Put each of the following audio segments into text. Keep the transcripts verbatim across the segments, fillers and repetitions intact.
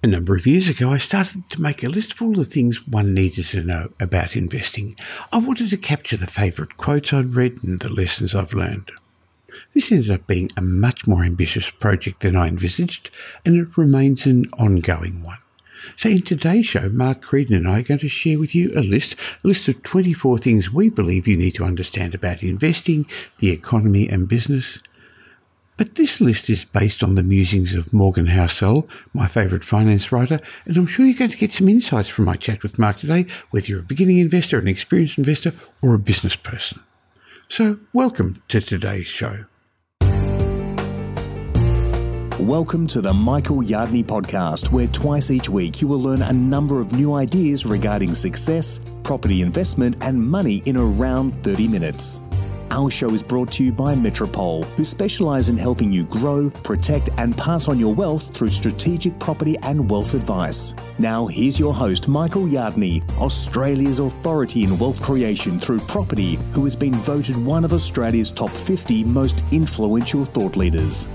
A number of years ago, I started to make a list of all the things one needed to know about investing. I wanted to capture the favourite quotes I'd read and the lessons I've learned. This ended up being a much more ambitious project than I envisaged, and it remains an ongoing one. So in today's show, Mark Creedon and I are going to share with you a list, a list of twenty-four things we believe you need to understand about investing, the economy and business. But this list is based on the musings of Morgan Housel, my favourite finance writer, and I'm sure you're going to get some insights from my chat with Mark today, whether you're a beginning investor, an experienced investor, or a business person. So welcome to today's show. Welcome to the Michael Yardney podcast, where twice each week you will learn a number of new ideas regarding success, property investment, and money in around thirty minutes. Our show is brought to you by Metropole, who specialise in helping you grow, protect, and pass on your wealth through strategic property and wealth advice. Now, here's your host, Michael Yardney, Australia's authority in wealth creation through property, who has been voted one of Australia's top fifty most influential thought leaders.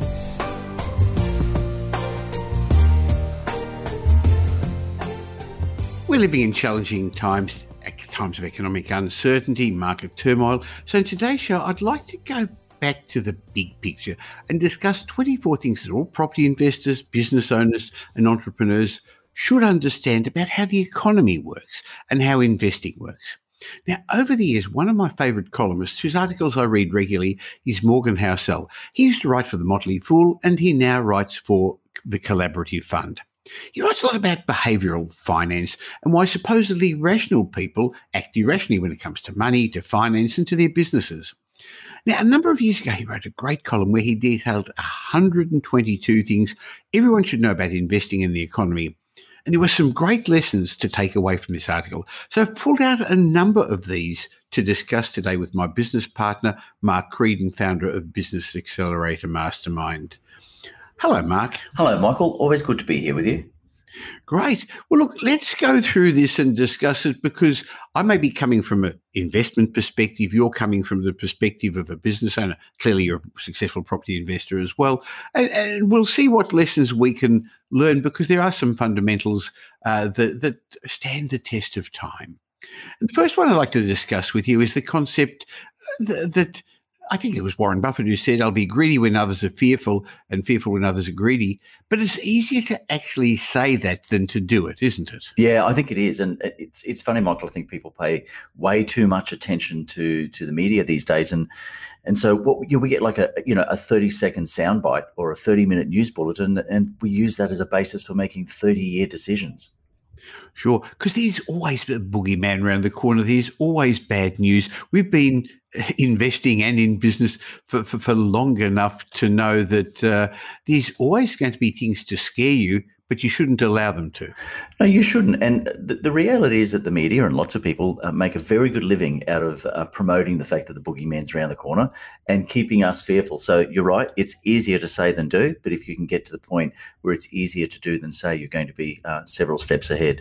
We're living in challenging times, times of economic uncertainty, market turmoil. So in today's show, I'd like to go back to the big picture and discuss twenty-four things that all property investors, business owners and entrepreneurs should understand about how the economy works and how investing works. Now, over the years, one of my favourite columnists, whose articles I read regularly, is Morgan Housel. He used to write for the Motley Fool and he now writes for the Collaborative Fund. He writes a lot about behavioural finance and why supposedly rational people act irrationally when it comes to money, to finance and to their businesses. Now, a number of years ago, he wrote a great column where he detailed one hundred twenty-two things everyone should know about investing in the economy. And there were some great lessons to take away from this article. So I've pulled out a number of these to discuss today with my business partner, Mark Creedon, founder of Business Accelerator Mastermind. Hello, Mark. Hello, Michael. Always good to be here with you. Great. Well, look, let's go through this and discuss it because I may be coming from an investment perspective. You're coming from the perspective of a business owner. Clearly, you're a successful property investor as well. And, and we'll see what lessons we can learn because there are some fundamentals uh, that, that stand the test of time. And the first one I'd like to discuss with you is the concept that, that I think it was Warren Buffett who said, I'll be greedy when others are fearful and fearful when others are greedy. But it's easier to actually say that than to do it, isn't it? Yeah, I think it is. And it's it's funny, Michael, I think people pay way too much attention to to the media these days. And and so what you know, we get like a you know a thirty second soundbite or a thirty minute news bulletin, and we use that as a basis for making thirty year decisions. Sure, because there's always a boogeyman around the corner. There's always bad news. We've been investing and in business for, for, for long enough to know that uh, there's always going to be things to scare you, but you shouldn't allow them to. No, you shouldn't. And the, the reality is that the media and lots of people uh, make a very good living out of uh, promoting the fact that the boogeyman's around the corner and keeping us fearful. So you're right, it's easier to say than do, but if you can get to the point where it's easier to do than say, you're going to be uh, several steps ahead.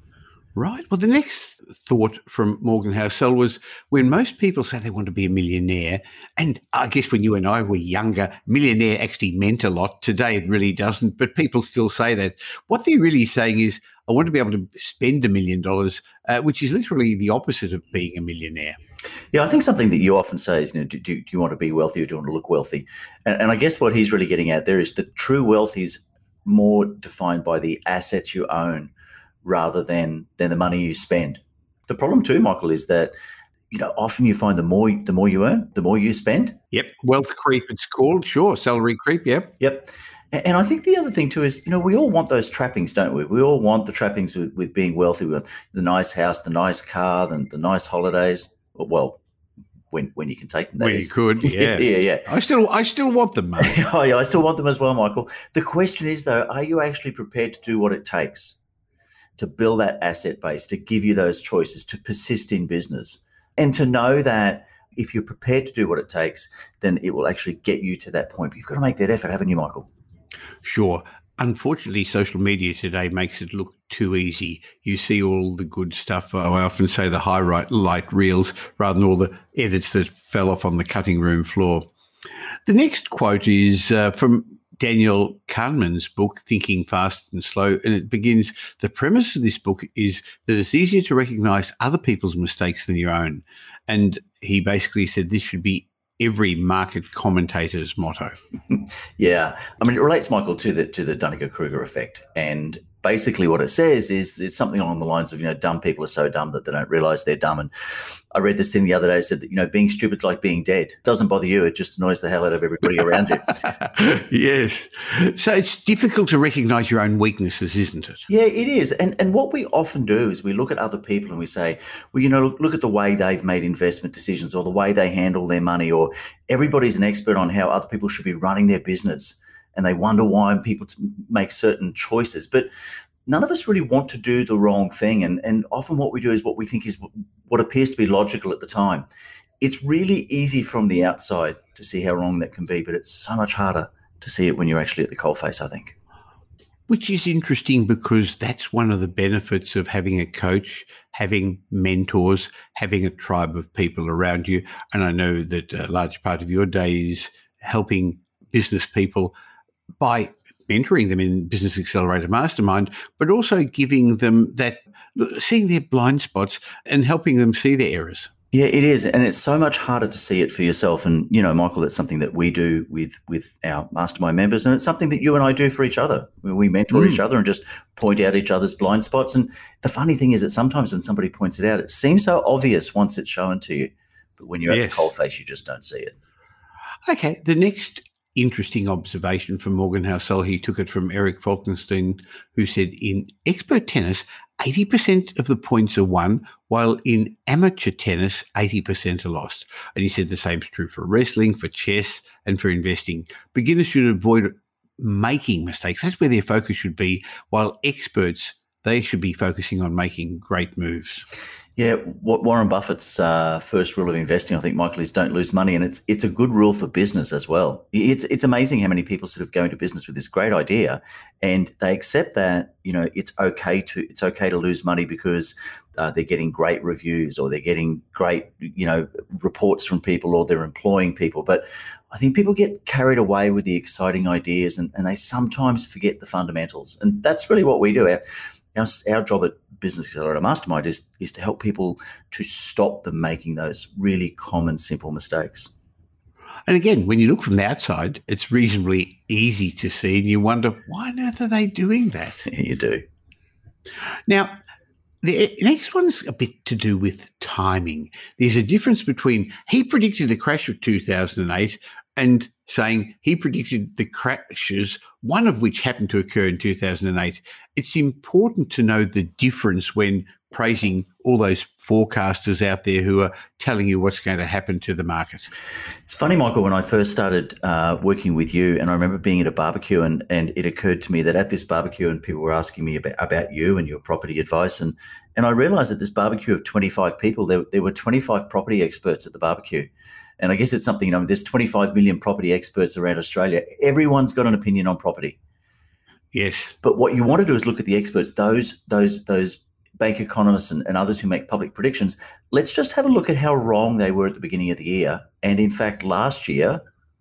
Right. Well, the next thought from Morgan Housel was when most people say they want to be a millionaire, and I guess when you and I were younger, millionaire actually meant a lot. Today it really doesn't, but people still say that. What they're really saying is, I want to be able to spend a million dollars, uh, which is literally the opposite of being a millionaire. Yeah, I think something that you often say is, you know, do, do, do you want to be wealthy or do you want to look wealthy? And, and I guess what he's really getting at there is that true wealth is more defined by the assets you own rather than than the money you spend. The problem too, Michael, is that you know often you find the more the more you earn, the more you spend. Yep, wealth creep it's called. Sure, salary creep. Yep. Yep. And I think the other thing too is, you know, we all want those trappings, don't we? We all want the trappings with, with being wealthy. We want the nice house, the nice car, the, the nice holidays. Well, when when you can take them. That when is. you could, yeah, yeah, yeah. I still I still want them, mate. Oh, yeah, I still want them as well, Michael. The question is though, are you actually prepared to do what it takes to build that asset base, to give you those choices, to persist in business, and to know that if you're prepared to do what it takes, then it will actually get you to that point. But you've got to make that effort, haven't you, Michael? Sure. Unfortunately, social media today makes it look too easy. You see all the good stuff. I often say the highlight reels rather than all the edits that fell off on the cutting room floor. The next quote is uh, from Daniel Kahneman's book, Thinking Fast and Slow, and it begins, the premise of this book is that it's easier to recognize other people's mistakes than your own. And he basically said this should be every market commentator's motto. Yeah. I mean, it relates, Michael, to the to the Dunning-Kruger effect. And basically what it says is it's something along the lines of, you know, dumb people are so dumb that they don't realize they're dumb. And I read this thing the other day, said that, you know, being stupid's like being dead. It doesn't bother you. It just annoys the hell out of everybody around you. Yes. So it's difficult to recognize your own weaknesses, isn't it? Yeah, it is. And and what we often do is we look at other people and we say, well, you know, look, look at the way they've made investment decisions or the way they handle their money, or everybody's an expert on how other people should be running their business. And they wonder why people make certain choices. But none of us really want to do the wrong thing. And, and often what we do is what we think is what appears to be logical at the time. It's really easy from the outside to see how wrong that can be, but it's so much harder to see it when you're actually at the coalface, I think. Which is interesting because that's one of the benefits of having a coach, having mentors, having a tribe of people around you. And I know that a large part of your day is helping business people by mentoring them in Business Accelerator Mastermind, but also giving them that, seeing their blind spots and helping them see their errors. Yeah, it is. And it's so much harder to see it for yourself. And, you know, Michael, that's something that we do with, with our mastermind members. And it's something that you and I do for each other. We mentor mm. each other and just point out each other's blind spots. And the funny thing is that sometimes when somebody points it out, it seems so obvious once it's shown to you. But when you're yes. at the coalface, you just don't see it. Okay. The next interesting observation from Morgan Housel, he took it from Eric Falkenstein, who said, in expert tennis, eighty percent of the points are won, while in amateur tennis, eighty percent are lost. And he said the same is true for wrestling, for chess, and for investing. Beginners should avoid making mistakes. That's where their focus should be, while experts, they should be focusing on making great moves. Yeah, what Warren Buffett's uh, first rule of investing, I think, Michael, is don't lose money, and it's it's a good rule for business as well. It's it's amazing how many people sort of go into business with this great idea, and they accept that, you know, it's okay to it's okay to lose money because uh, they're getting great reviews or they're getting great, you know, reports from people or they're employing people. But I think people get carried away with the exciting ideas, and, and they sometimes forget the fundamentals, and that's really what we do. Our, Our, our job at Business Accelerator Mastermind is, is to help people to stop them making those really common, simple mistakes. And again, when you look from the outside, it's reasonably easy to see, and you wonder, why on earth are they doing that? You do. Now, the next one's a bit to do with timing. There's a difference between he predicted the crash of two thousand eight and saying he predicted the crashes, one of which happened to occur in two thousand eight. It's important to know the difference when praising all those forecasters out there who are telling you what's going to happen to the market. It's funny, Michael, when I first started uh, working with you, and I remember being at a barbecue, and, and it occurred to me that at this barbecue, and people were asking me about, about you and your property advice, and and I realized at this barbecue of twenty-five people, there, there were twenty-five property experts at the barbecue. And I guess it's something, you know, there's twenty-five million property experts around Australia. Everyone's got an opinion on property. Yes. But what you want to do is look at the experts, those those those bank economists and, and others who make public predictions. Let's just have a look at how wrong they were at the beginning of the year. And in fact, last year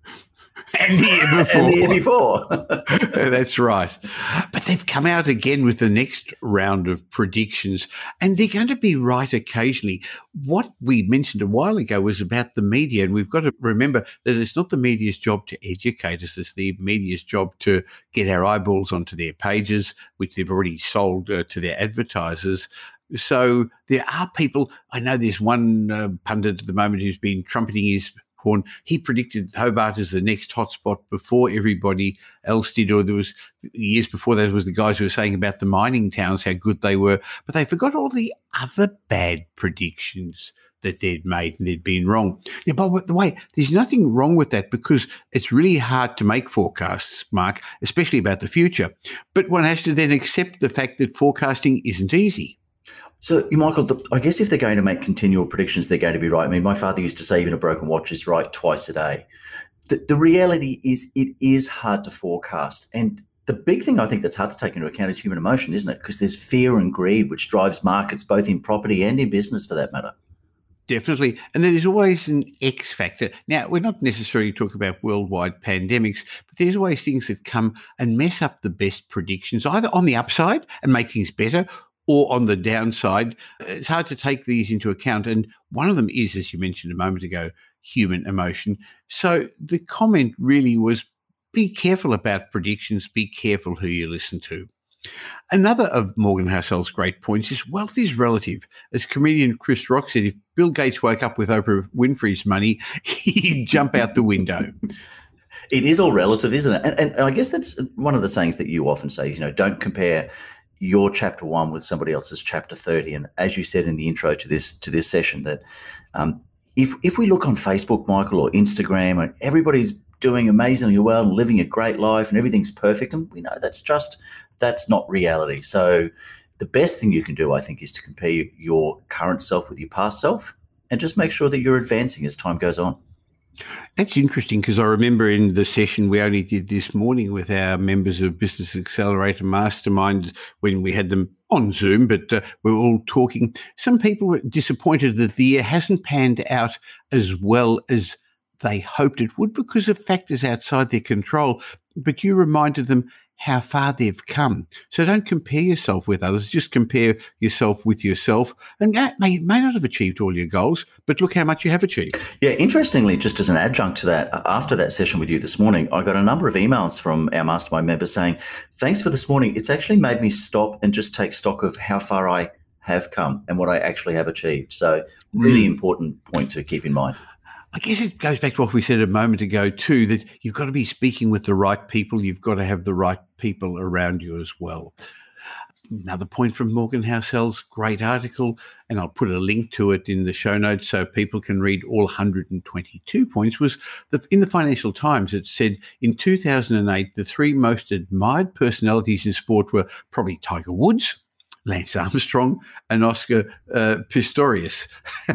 and the year before. And the year before. That's right. But they've come out again with the next round of predictions, and they're going to be right occasionally. What we mentioned a while ago was about the media, and we've got to remember that it's not the media's job to educate us. It's the media's job to get our eyeballs onto their pages, which they've already sold uh, to their advertisers. So there are people, I know there's one uh, pundit at the moment who's been trumpeting his horn. He predicted Hobart as the next hotspot before everybody else did, or there was years before that was the guys who were saying about the mining towns, how good they were, but they forgot all the other bad predictions that they'd made and they'd been wrong. Yeah, by the way, there's nothing wrong with that because it's really hard to make forecasts, Mark, especially about the future. But one has to then accept the fact that forecasting isn't easy. So, Michael, the, I guess if they're going to make continual predictions, they're going to be right. I mean, my father used to say even a broken watch is right twice a day. The, the reality is it is hard to forecast. And the big thing I think that's hard to take into account is human emotion, isn't it? Because there's fear and greed, which drives markets both in property and in business for that matter. Definitely. And there's always an X factor. Now, we're not necessarily talking about worldwide pandemics, but there's always things that come and mess up the best predictions, either on the upside and make things better or on the downside. It's hard to take these into account. And one of them is, as you mentioned a moment ago, human emotion. So the comment really was, be careful about predictions, be careful who you listen to. Another of Morgan Housel's great points is wealth is relative. As comedian Chris Rock said, if Bill Gates woke up with Oprah Winfrey's money, he'd jump out the window. It is all relative, isn't it? And, and I guess that's one of the sayings that you often say is, you know, don't compare your chapter one with somebody else's chapter thirty. And as you said in the intro to this to this session, that um, if if we look on Facebook, Michael, or Instagram, and everybody's doing amazingly well and living a great life and everything's perfect, and we know that's just that's not reality. So the best thing you can do, I think, is to compare your current self with your past self and just make sure that you're advancing as time goes on. That's interesting, because I remember in the session we only did this morning with our members of Business Accelerator Mastermind, when we had them on Zoom, but uh, we were all talking. Some people were disappointed that the year hasn't panned out as well as they hoped it would because of factors outside their control. But you reminded them how far they've come. So don't compare yourself with others, just compare yourself with yourself. And that may, may not have achieved all your goals, but look how much you have achieved. Yeah, interestingly, just as an adjunct to that, after that session with you this morning, I got a number of emails from our mastermind members saying, thanks for this morning. It's actually made me stop and just take stock of how far I have come and what I actually have achieved. So really mm. important point to keep in mind. I guess it goes back to what we said a moment ago too, that you've got to be speaking with the right people. You've got to have the right people around you as well. Another point from Morgan Housel's great article, and I'll put a link to it in the show notes so people can read all one hundred twenty-two points, was that in the Financial Times it said in two thousand eight, the three most admired personalities in sport were probably Tiger Woods, Lance Armstrong, and Oscar uh, Pistorius.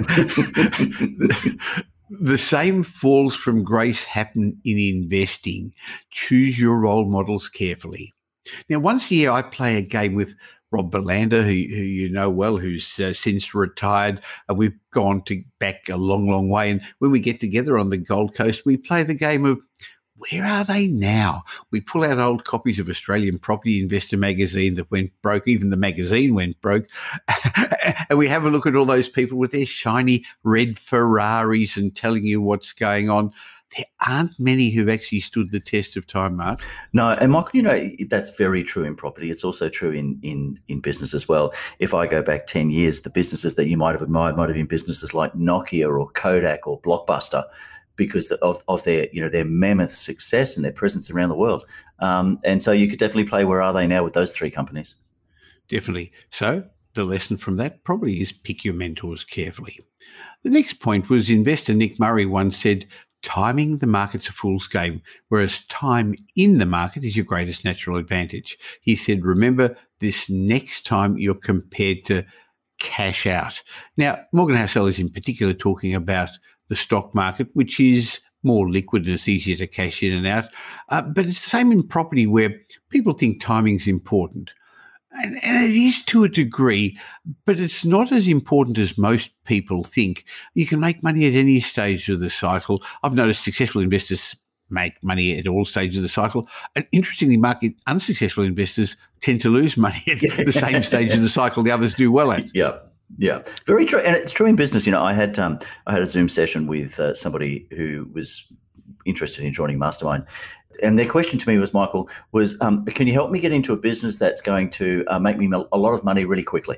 The same falls from grace happen in investing. Choose your role models carefully. Now, once a year, I play a game with Rob Berlander, who, who you know well, who's uh, since retired. Uh, we've gone to back a long, long way. And when we get together on the Gold Coast, we play the game of where are they now? We pull out old copies of Australian Property Investor magazine that went broke. Even the magazine went broke. And we have a look at all those people with their shiny red Ferraris and telling you what's going on. There aren't many who've actually stood the test of time, Mark. No, and Michael, you know, that's very true in property. It's also true in, in, in business as well. If I go back ten years, the businesses that you might have admired might have been businesses like Nokia or Kodak or Blockbuster, because of, of their, you know, their mammoth success and their presence around the world. Um, and so you could definitely play where are they now with those three companies. Definitely. So the lesson from that probably is pick your mentors carefully. The next point was investor Nick Murray once said, timing the market's a fool's game, whereas time in the market is your greatest natural advantage. He said, remember this next time you're compared to cash out. Now, Morgan Housel is in particular talking about the stock market, which is more liquid and it's easier to cash in and out. Uh, but it's the same in property, where people think timing is important. And, and it is to a degree, but it's not as important as most people think. You can make money at any stage of the cycle. I've noticed successful investors make money at all stages of the cycle. And interestingly, Mark, unsuccessful investors tend to lose money at the same stage of the cycle the others do well at. Yeah. Yeah, very true, and it's true in business. You know, I had um, I had a Zoom session with uh, somebody who was interested in joining Mastermind, and their question to me was, Michael, was um, can you help me get into a business that's going to uh, make me a lot of money really quickly?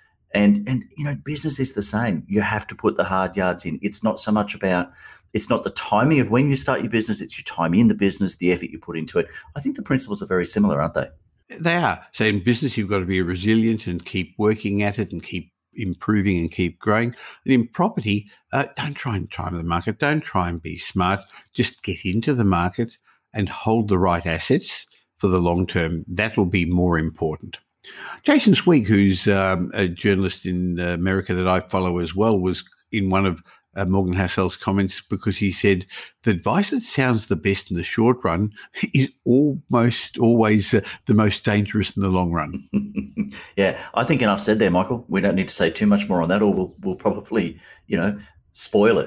And and you know, business is the same. You have to put the hard yards in. It's not so much about it's not the timing of when you start your business. It's your time in the business, the effort you put into it. I think the principles are very similar, aren't they? They are. So in business, you've got to be resilient and keep working at it and keep improving and keep growing. And in property, uh, don't try and time the market. Don't try and be smart. Just get into the market and hold the right assets for the long term. That will be more important. Jason Swig, who's um, a journalist in America that I follow as well, was in one of uh, Morgan Houssel's comments because he said the advice that sounds the best in the short run is almost always uh, the most dangerous in the long run. Yeah, I think enough said there, Michael. We don't need to say too much more on that, or we'll, we'll probably, you know, spoil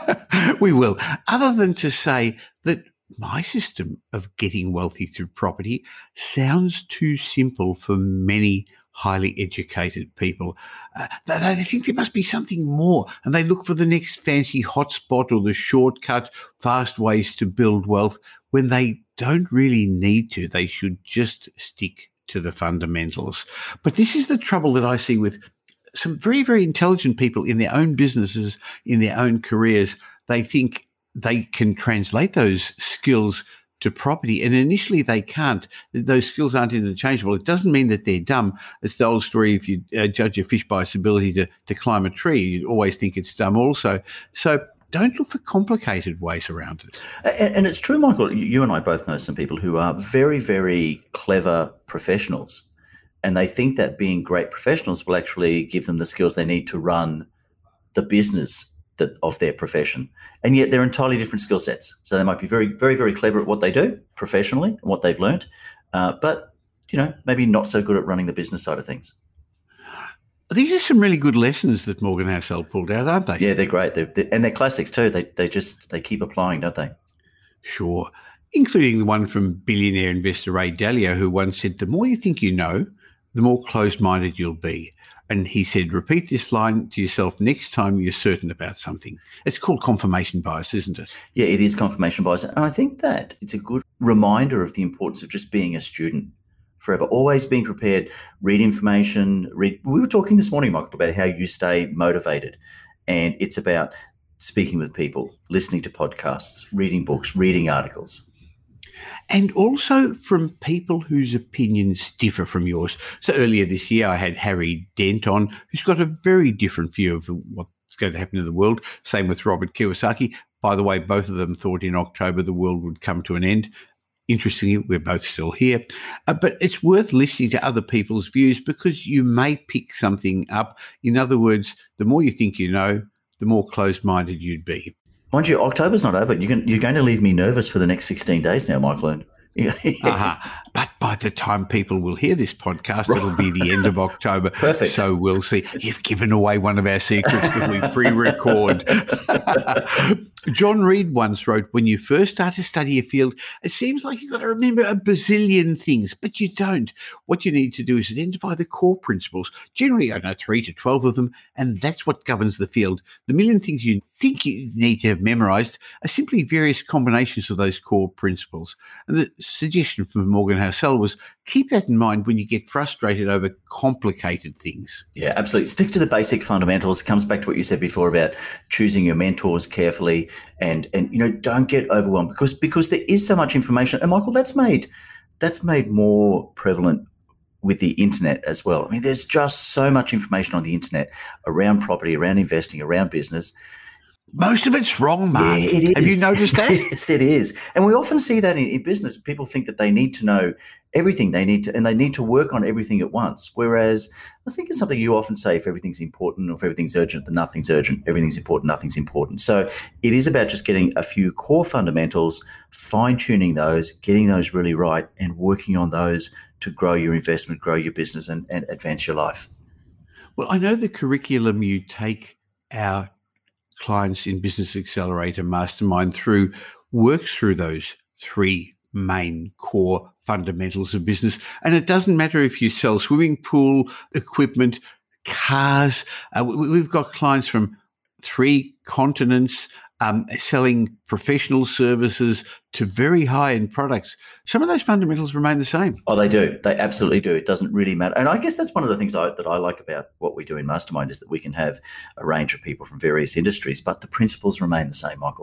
it. We will. Other than to say that my system of getting wealthy through property sounds too simple for many highly educated people. Uh, they, they think there must be something more, and they look for the next fancy hotspot or the shortcut, fast ways to build wealth when they don't really need to. They should just stick to the fundamentals. But this is the trouble that I see with some very, very intelligent people in their own businesses, in their own careers. They think they can translate those skills to property, and initially they can't. Those skills aren't interchangeable. It doesn't mean that they're dumb. It's the old story, if you uh, judge a fish by its ability to, to climb a tree, you'd always think it's dumb also. So don't look for complicated ways around it. And, and it's true, Michael, you and I both know some people who are very, very clever professionals, and they think that being great professionals will actually give them the skills they need to run the business that, of their profession. And yet they're entirely different skill sets. So they might be very, very, very clever at what they do professionally and what they've learned, uh, but, you know, maybe not so good at running the business side of things. These are some really good lessons that Morgan Housel pulled out, aren't they? Yeah, they're great. They're, they're, and they're classics too. They they just, they keep applying, don't they? Sure. Including the one from billionaire investor Ray Dalio, who once said, the more you think you know, the more closed-minded you'll be. And he said, repeat this line to yourself next time you're certain about something. It's called confirmation bias, isn't it? Yeah, it is confirmation bias. And I think that it's a good reminder of the importance of just being a student forever, always being prepared, read information. Read. We were talking this morning, Michael, about how you stay motivated. And it's about speaking with people, listening to podcasts, reading books, reading articles. And also from people whose opinions differ from yours. So earlier this year, I had Harry Dent on, who's got a very different view of what's going to happen in the world. Same with Robert Kiyosaki. By the way, both of them thought in October the world would come to an end. Interestingly, we're both still here. Uh, but it's worth listening to other people's views because you may pick something up. In other words, the more you think you know, the more closed-minded you'd be. Mind you, October's not over. You can, you're going to leave me nervous for the next sixteen days now, Michael. uh-huh. But by the time people will hear this podcast, right, it'll be the end of October. Perfect. So we'll see. You've given away one of our secrets that we pre-record. John Reed once wrote, when you first start to study a field, it seems like you've got to remember a bazillion things, but you don't. What you need to do is identify the core principles, generally, I don't know, three to twelve of them, and that's what governs the field. The million things you think you need to have memorized are simply various combinations of those core principles. And the suggestion from Morgan Housel was keep that in mind when you get frustrated over complicated things. Yeah, absolutely. Stick to the basic fundamentals. It comes back to what you said before about choosing your mentors carefully and, and you know, don't get overwhelmed because because there is so much information. And Michael, that's made that's made more prevalent with the internet as well. I mean, there's just so much information on the internet around property, around investing, around business. Most of it's wrong, Mark. Yeah, it is. Have you noticed that? Yes, it is. And we often see that in, in business. People think that they need to know everything they need to, and they need to work on everything at once. Whereas I think it's something you often say, if everything's important or if everything's urgent, then nothing's urgent. Everything's important, nothing's important. So it is about just getting a few core fundamentals, fine-tuning those, getting those really right, and working on those to grow your investment, grow your business, and, and advance your life. Well, I know the curriculum you take our clients in Business Accelerator Mastermind through works through those three main core fundamentals of business. And it doesn't matter if you sell swimming pool equipment, cars. Uh, we've got clients from three continents um, selling professional services to very high-end products. Some of those fundamentals remain the same. Oh, they do. They absolutely do. It doesn't really matter. And I guess that's one of the things I, that I like about what we do in Mastermind is that we can have a range of people from various industries, but the principles remain the same, Michael.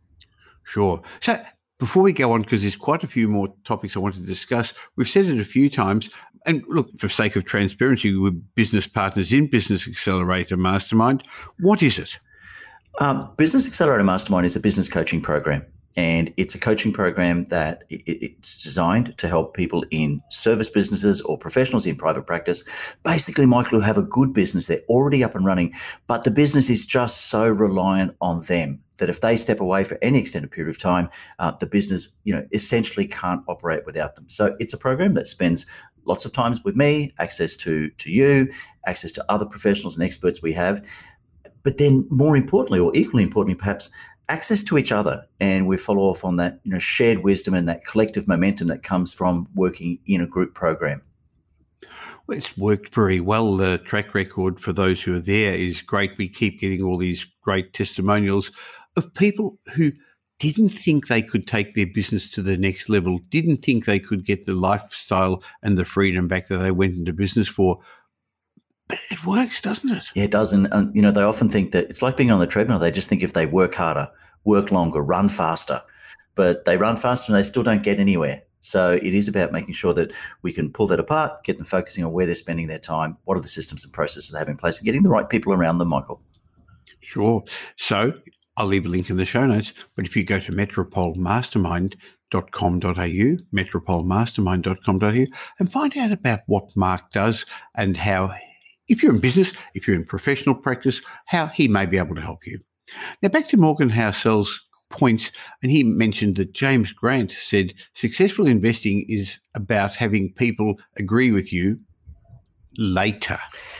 Sure. So before we go on, because there's quite a few more topics I want to discuss, we've said it a few times, and look, for sake of transparency, we're business partners in Business Accelerator Mastermind. What is it? Um, Business Accelerator Mastermind is a business coaching program. And it's a coaching program that it's designed to help people in service businesses or professionals in private practice, basically, Michael, who have a good business, they're already up and running, but the business is just so reliant on them that if they step away for any extended period of time, uh, the business, you know, essentially can't operate without them. So it's a program that spends lots of times with me, access to, to you, access to other professionals and experts we have, but then more importantly, or equally importantly perhaps, access to each other, and we follow off on that, you know, shared wisdom and that collective momentum that comes from working in a group program. Well, it's worked very well. The track record for those who are there is great. We keep getting all these great testimonials of people who didn't think they could take their business to the next level, didn't think they could get the lifestyle and the freedom back that they went into business for. But it works, doesn't it? Yeah, it does. And, and, you know, they often think that it's like being on the treadmill. They just think if they work harder, work longer, run faster, but they run faster and they still don't get anywhere. So it is about making sure that we can pull that apart, get them focusing on where they're spending their time, what are the systems and processes they have in place, and getting the right people around them, Michael. Sure. So I'll leave a link in the show notes, but if you go to metropole mastermind dot com dot a u, metropole mastermind dot com dot a u, and find out about what Mark does and how, if you're in business, if you're in professional practice, how he may be able to help you. Now, back to Morgan Housel's points, and he mentioned that James Grant said successful investing is about having people agree with you later.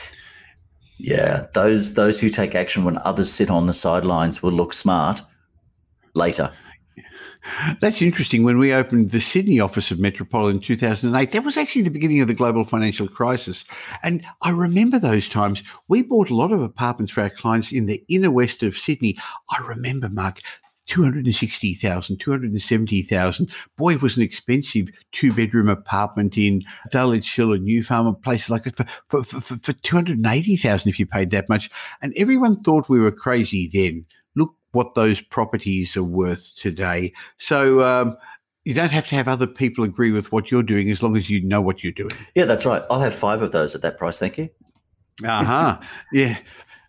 Yeah, those those who take action when others sit on the sidelines will look smart later. That's interesting. When we opened the Sydney office of Metropole in two thousand eight, that was actually the beginning of the global financial crisis. And I remember those times. We bought a lot of apartments for our clients in the inner west of Sydney. I remember, Mark, two hundred sixty thousand dollars, two hundred seventy thousand dollars. Boy, it was an expensive two-bedroom apartment in Dulwich Hill and New Farm and places like that for, for, for, for two hundred eighty thousand dollars if you paid that much. And everyone thought we were crazy then. Look what those properties are worth today. So um, you don't have to have other people agree with what you're doing as long as you know what you're doing. Yeah, that's right. I'll have five of those at that price. Thank you. Uh-huh. Yeah.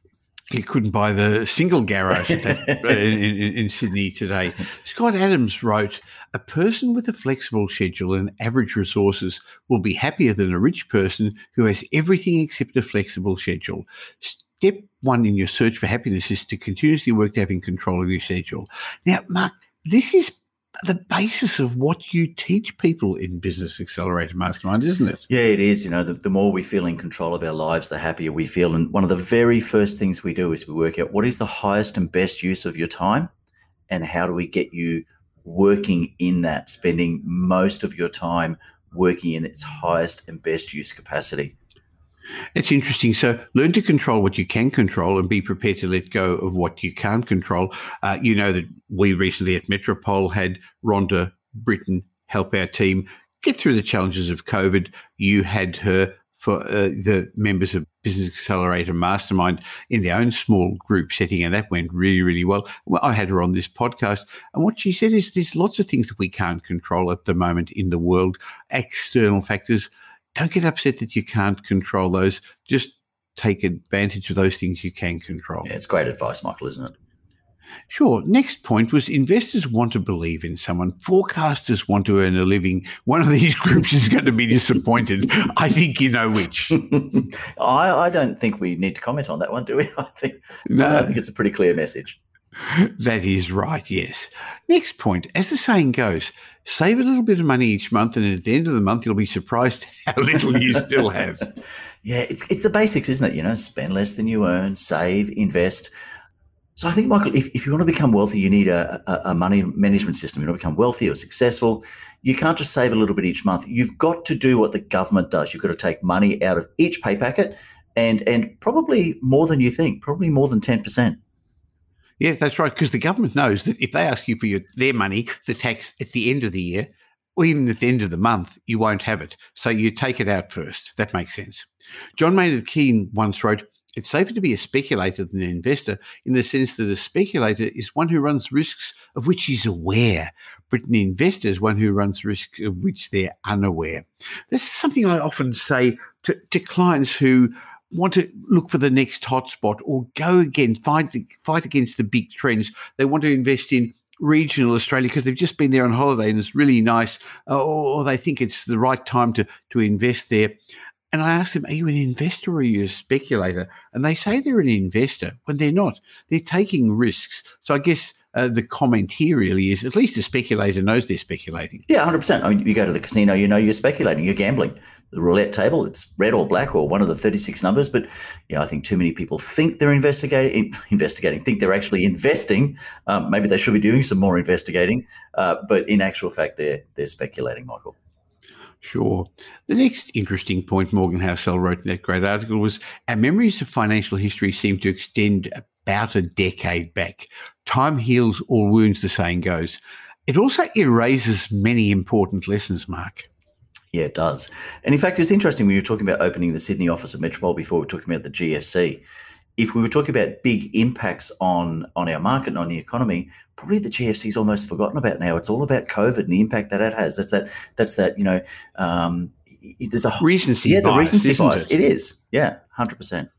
You couldn't buy the single garage at that, in, in, in Sydney today. Scott Adams wrote, a person with a flexible schedule and average resources will be happier than a rich person who has everything except a flexible schedule. Step one in your search for happiness is to continuously work to having control of your schedule. Now, Mark, this is the basis of what you teach people in Business Accelerator Mastermind, isn't it? Yeah, it is. You know, the, the more we feel in control of our lives, the happier we feel. And one of the very first things we do is we work out what is the highest and best use of your time and how do we get you working in that, spending most of your time working in its highest and best use capacity. It's interesting. So learn to control what you can control and be prepared to let go of what you can't control. Uh, you know that we recently at Metropole had Rhonda Britton help our team get through the challenges of COVID. You had her for uh, the members of Business Accelerator Mastermind in their own small group setting, and that went really, really well. Well, I had her on this podcast, and what she said is there's lots of things that we can't control at the moment in the world, external factors. Don't get upset that you can't control those. Just take advantage of those things you can control. Yeah, it's great advice, Michael, isn't it? Sure. Next point was investors want to believe in someone. Forecasters want to earn a living. One of these groups is going to be disappointed. I think you know which. I, I don't think we need to comment on that one, do we? I think, no. I think it's a pretty clear message. That is right, yes. Next point, as the saying goes, save a little bit of money each month, and at the end of the month, you'll be surprised how little you still have. Yeah, it's it's the basics, isn't it? You know, spend less than you earn, save, invest. So I think, Michael, if, if you want to become wealthy, you need a, a, a money management system. You want to become wealthy or successful, you can't just save a little bit each month. You've got to do what the government does. You've got to take money out of each pay packet and, and probably more than you think, probably more than ten percent. Yes, that's right, because the government knows that if they ask you for your, their money, the tax at the end of the year, or even at the end of the month, you won't have it. So you take it out first. That makes sense. John Maynard Keynes once wrote, it's safer to be a speculator than an investor in the sense that a speculator is one who runs risks of which he's aware, but an investor is one who runs risks of which they're unaware. This is something I often say to, to clients who want to look for the next hotspot or go again, fight, fight against the big trends. They want to invest in regional Australia because they've just been there on holiday and it's really nice, or, or they think it's the right time to, to invest there. And I asked them, are you an investor or are you a speculator? And they say they're an investor when they're not. They're taking risks. So I guess uh, the comment here really is at least a speculator knows they're speculating. Yeah, one hundred percent. I mean, you go to the casino, you know you're speculating, you're gambling. The roulette table, it's red or black or one of the thirty-six numbers. But you know, I think too many people think they're investigating, investigating, think they're actually investing. Um, maybe they should be doing some more investigating. Uh, but in actual fact, they're they're speculating, Michael. Sure. The next interesting point Morgan Housel wrote in that great article was our memories of financial history seem to extend about a decade back. Time heals all wounds, the saying goes. It also erases many important lessons, Mark. Yeah, it does. And in fact, it's interesting when you were talking about opening the Sydney office of Metropole before, we were talking about the G F C. If we were talking about big impacts on, on our market and on the economy, probably the G F C is almost forgotten about now. It's all about COVID and the impact that it has. That's that, that's that, you know, um, there's a recency yeah, bias, the recency isn't bias. It? It is. Yeah, one hundred percent.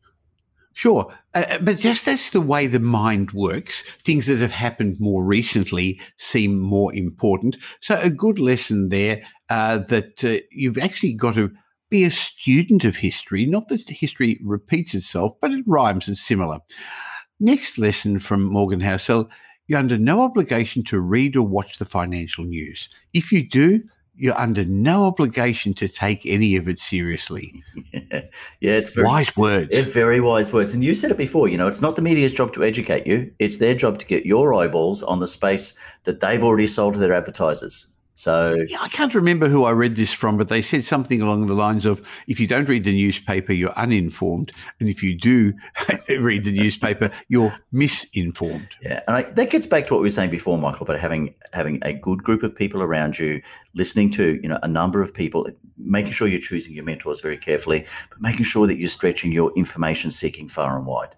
Sure. Uh, but just that's the way the mind works. Things that have happened more recently seem more important. So a good lesson there uh, that uh, you've actually got to be a student of history, not that history repeats itself, but it rhymes and similar. Next lesson from Morgan Housel, you're under no obligation to read or watch the financial news. If you do, you're under no obligation to take any of it seriously. Yeah, yeah, it's very, wise words. It's very wise words. And you said it before, you know, it's not the media's job to educate you. It's their job to get your eyeballs on the space that they've already sold to their advertisers. So yeah, I can't remember who I read this from, but they said something along the lines of, if you don't read the newspaper, you're uninformed. And if you do read the newspaper, you're misinformed. Yeah, and I, that gets back to what we were saying before, Michael, about having having a good group of people around you, listening to, you know, a number of people, making sure you're choosing your mentors very carefully, but making sure that you're stretching your information seeking far and wide.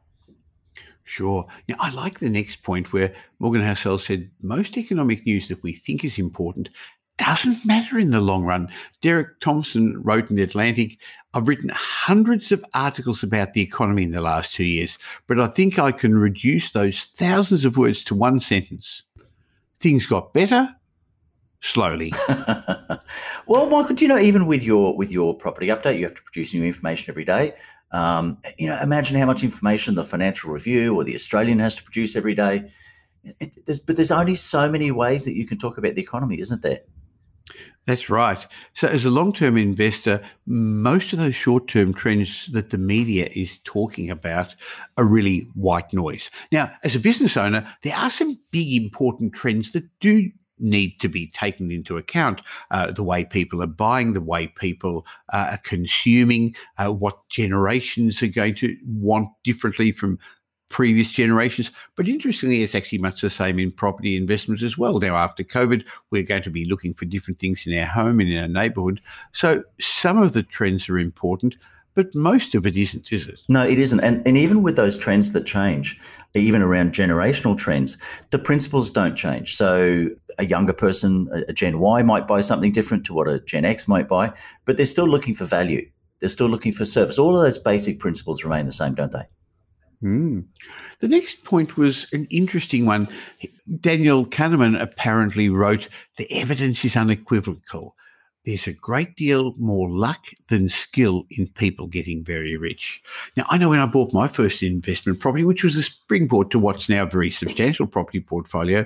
Sure. Now, I like the next point where Morgan Housel said most economic news that we think is important doesn't matter in the long run. Derek Thompson wrote in The Atlantic, I've written hundreds of articles about the economy in the last two years, but I think I can reduce those thousands of words to one sentence. Things got better slowly. Well, Michael, do you know, even with your with your property update, you have to produce new information every day. Um, you know, imagine how much information the Financial Review or the Australian has to produce every day. It, it, there's, but there's only so many ways that you can talk about the economy, isn't there? That's right. So as a long-term investor, most of those short-term trends that the media is talking about are really white noise. Now, as a business owner, there are some big important trends that do need to be taken into account. Uh, the way people are buying, the way people uh, are consuming, uh, what generations are going to want differently from previous generations. But interestingly, it's actually much the same in property investments as well. Now, after COVID, we're going to be looking for different things in our home and in our neighbourhood. So some of the trends are important, but most of it isn't, is it? No, it isn't. And and even with those trends that change, even around generational trends, the principles don't change. So a younger person, a Gen Y, might buy something different to what a Gen X might buy, but they're still looking for value. They're still looking for service. All of those basic principles remain the same, don't they? Mm. The next point was an interesting one. Daniel Kahneman apparently wrote, the evidence is unequivocal. There's a great deal more luck than skill in people getting very rich. Now, I know when I bought my first investment property, which was a springboard to what's now a very substantial property portfolio,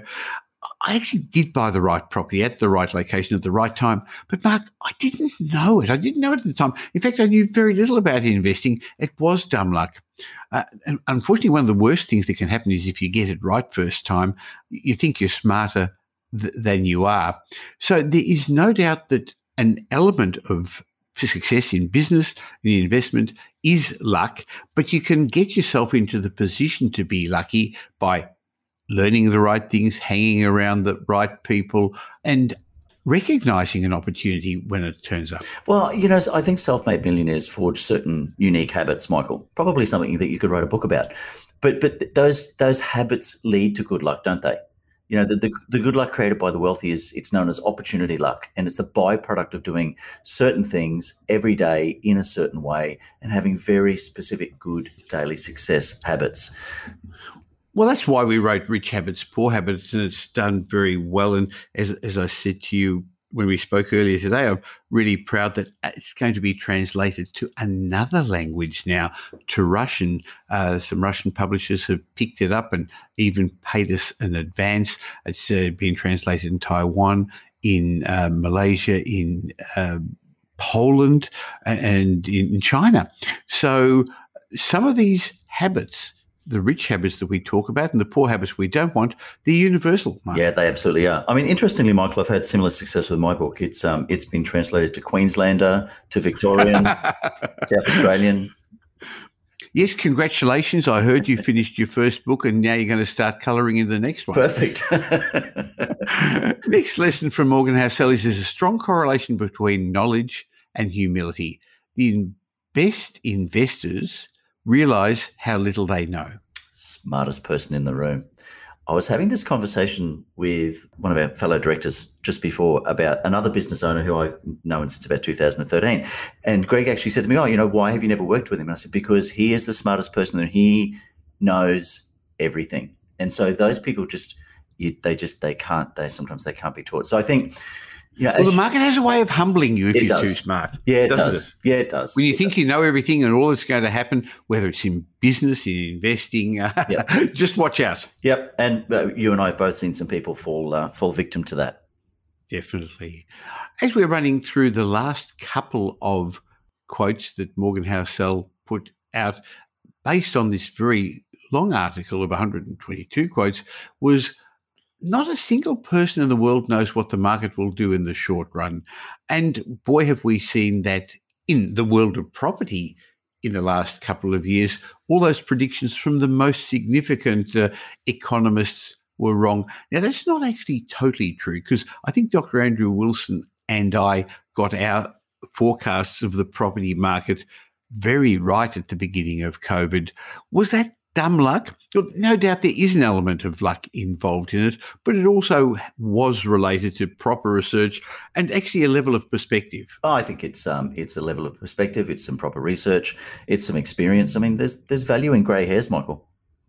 I actually did buy the right property at the right location at the right time. But, Mark, I didn't know it. I didn't know it at the time. In fact, I knew very little about investing. It was dumb luck. Uh, and unfortunately, one of the worst things that can happen is if you get it right first time, you think you're smarter th- than you are. So there is no doubt that an element of success in business and in investment is luck, but you can get yourself into the position to be lucky by learning the right things, hanging around the right people, and recognizing an opportunity when it turns up. Well, you know, I think self-made millionaires forge certain unique habits, Michael, probably something that you could write a book about. But but those those habits lead to good luck, don't they? You know, the, the, the good luck created by the wealthy is, it's known as opportunity luck, and it's a byproduct of doing certain things every day in a certain way and having very specific good daily success habits. Well, that's why we wrote Rich Habits, Poor Habits, and it's done very well. And as as I said to you when we spoke earlier today, I'm really proud that it's going to be translated to another language now, to Russian. Uh, some Russian publishers have picked it up and even paid us an advance. It's uh, been translated in Taiwan, in uh, Malaysia, in uh, Poland, and in China. So some of these habits, the rich habits that we talk about and the poor habits we don't want, they're universal, Mark. Yeah, they absolutely are. I mean, interestingly, Michael, I've had similar success with my book. It's um, it's been translated to Queenslander, to Victorian, South Australian. Yes, congratulations. I heard you finished your first book and now you're going to start colouring in the next one. Perfect. Next lesson from Morgan Housel is there's a strong correlation between knowledge and humility. The best investors realise how little they know. Smartest person in the room. I was having this conversation with one of our fellow directors just before about another business owner who I've known since about two thousand thirteen. And Greg actually said to me, oh, you know, why have you never worked with him? And I said, because he is the smartest person and he knows everything. And so those people just, you, they just, they can't, they sometimes they can't be taught. So I think, yeah, well, the market has a way of humbling you if you're does. too smart. Yeah, it does. It? Yeah, it does. When you it think does. you know everything and all that's going to happen, whether it's in business, in investing, uh, yep. just watch out. Yep. And uh, you and I have both seen some people fall uh, fall victim to that. Definitely. As we're running through the last couple of quotes that Morgan Housel put out based on this very long article of one hundred twenty-two quotes, was not a single person in the world knows what the market will do in the short run. And boy, have we seen that in the world of property in the last couple of years. All those predictions from the most significant uh, economists were wrong. Now, that's not actually totally true, because I think Doctor Andrew Wilson and I got our forecasts of the property market very right at the beginning of COVID. Was that dumb luck? No doubt there is an element of luck involved in it, but it also was related to proper research and actually a level of perspective. Oh, I think it's um, it's a level of perspective. It's some proper research. It's some experience. I mean, there's there's value in grey hairs, Michael.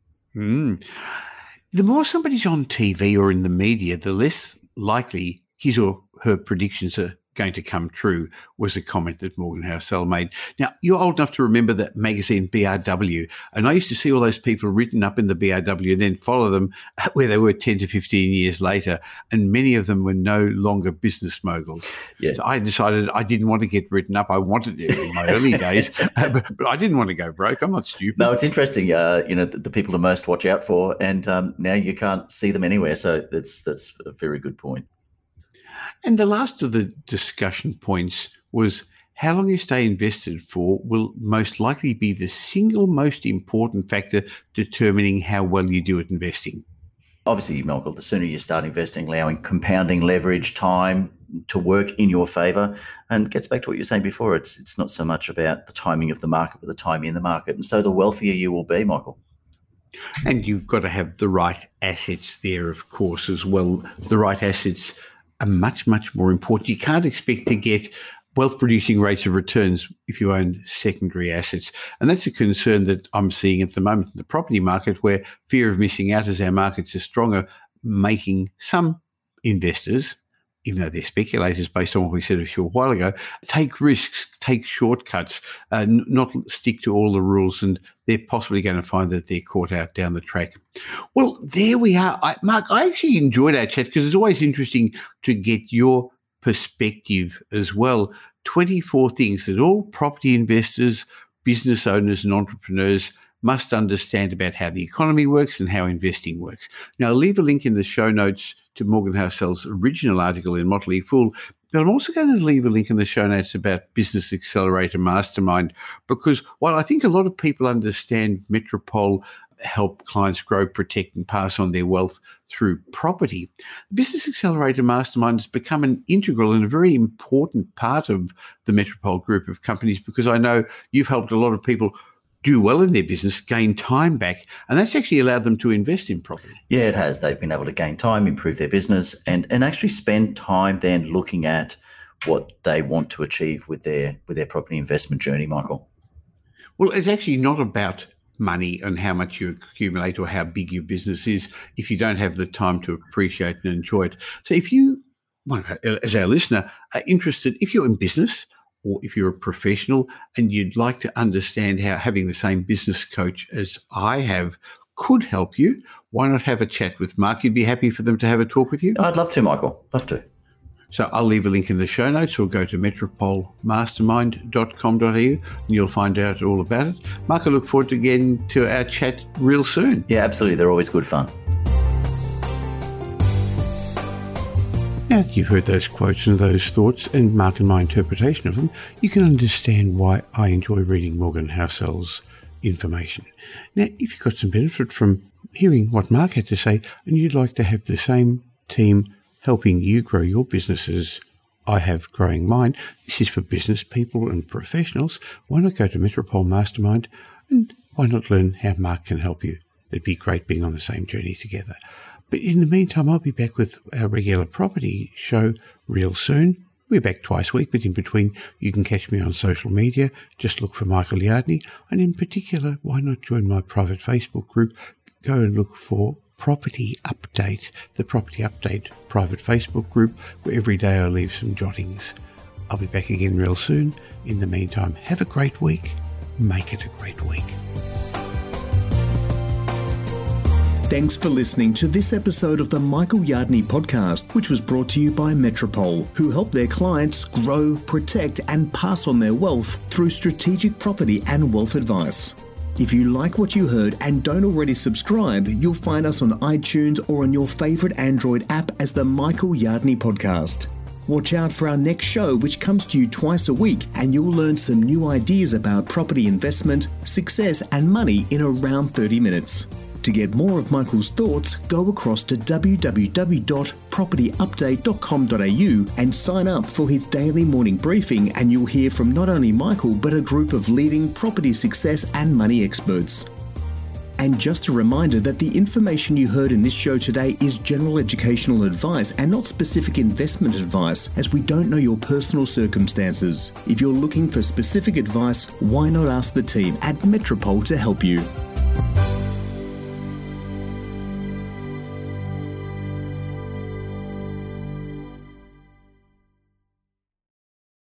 Mm. The more somebody's on T V or in the media, the less likely his or her predictions are going to come true, was a comment that Morgan Housel made. Now, you're old enough to remember that magazine B R W, and I used to see all those people written up in the B R W and then follow them where they were ten to fifteen years later, and many of them were no longer business moguls. Yeah. So I decided I didn't want to get written up. I wanted it in my early days, but, but I didn't want to go broke. I'm not stupid. No, it's interesting, uh, you know, the, the people to most watch out for, and um, now you can't see them anywhere, so that's that's a very good point. And the last of the discussion points was how long you stay invested for will most likely be the single most important factor determining how well you do at investing. Obviously, Michael, the sooner you start investing, allowing compounding leverage, time to work in your favour, and it gets back to what you were saying before. It's it's not so much about the timing of the market, but the timing in the market. And so the wealthier you will be, Michael. And you've got to have the right assets there, of course, as well. The right assets are much, much more important. You can't expect to get wealth-producing rates of returns if you own secondary assets. And that's a concern that I'm seeing at the moment in the property market, where fear of missing out as our markets are stronger, making some investors, even though they're speculators based on what we said a short while ago, take risks, take shortcuts, uh, n- not stick to all the rules, and they're possibly going to find that they're caught out down the track. Well, there we are. I, Mark, I actually enjoyed our chat because it's always interesting to get your perspective as well. twenty-four things that all property investors, business owners and entrepreneurs must understand about how the economy works and how investing works. Now, I'll leave a link in the show notes to Morgan Housel's original article in Motley Fool, but I'm also going to leave a link in the show notes about Business Accelerator Mastermind, because while I think a lot of people understand Metropole help clients grow, protect and pass on their wealth through property, Business Accelerator Mastermind has become an integral and a very important part of the Metropole group of companies, because I know you've helped a lot of people do well in their business, gain time back, and that's actually allowed them to invest in property. Yeah, it has. They've been able to gain time, improve their business, and and actually spend time then looking at what they want to achieve with their with their property investment journey, Michael. Well, it's actually not about money and how much you accumulate or how big your business is if you don't have the time to appreciate and enjoy it. So if you, as our listener, are interested, if you're in business or if you're a professional and you'd like to understand how having the same business coach as I have could help you, why not have a chat with Mark? You'd be happy for them to have a talk with you? I'd love to, Michael. Love to. So I'll leave a link in the show notes, or go to metropole mastermind dot com dot a u and you'll find out all about it. Mark, I look forward to getting to our chat real soon. Yeah, absolutely. They're always good fun. Now that you've heard those quotes and those thoughts and Mark and my interpretation of them, you can understand why I enjoy reading Morgan Housel's information. Now, if you've got some benefit from hearing what Mark had to say and you'd like to have the same team helping you grow your businesses I have growing mine, this is for business people and professionals, why not go to Metropole Mastermind and why not learn how Mark can help you? It'd be great being on the same journey together. But in the meantime, I'll be back with our regular property show real soon. We're back twice a week, but in between, you can catch me on social media. Just look for Michael Yardney. And in particular, why not join my private Facebook group? Go and look for Property Update, the Property Update private Facebook group, where every day I leave some jottings. I'll be back again real soon. In the meantime, have a great week. Make it a great week. Thanks for listening to this episode of the Michael Yardney podcast, which was brought to you by Metropole, who help their clients grow, protect, and pass on their wealth through strategic property and wealth advice. If you like what you heard and don't already subscribe, you'll find us on iTunes or on your favourite Android app as the Michael Yardney Podcast. Watch out for our next show, which comes to you twice a week, and you'll learn some new ideas about property investment, success, and money in around thirty minutes. To get more of Michael's thoughts, go across to w w w dot property update dot com dot a u and sign up for his daily morning briefing, and you'll hear from not only Michael but a group of leading property success and money experts. And just a reminder that the information you heard in this show today is general educational advice and not specific investment advice, as we don't know your personal circumstances. If you're looking for specific advice, why not ask the team at Metropole to help you?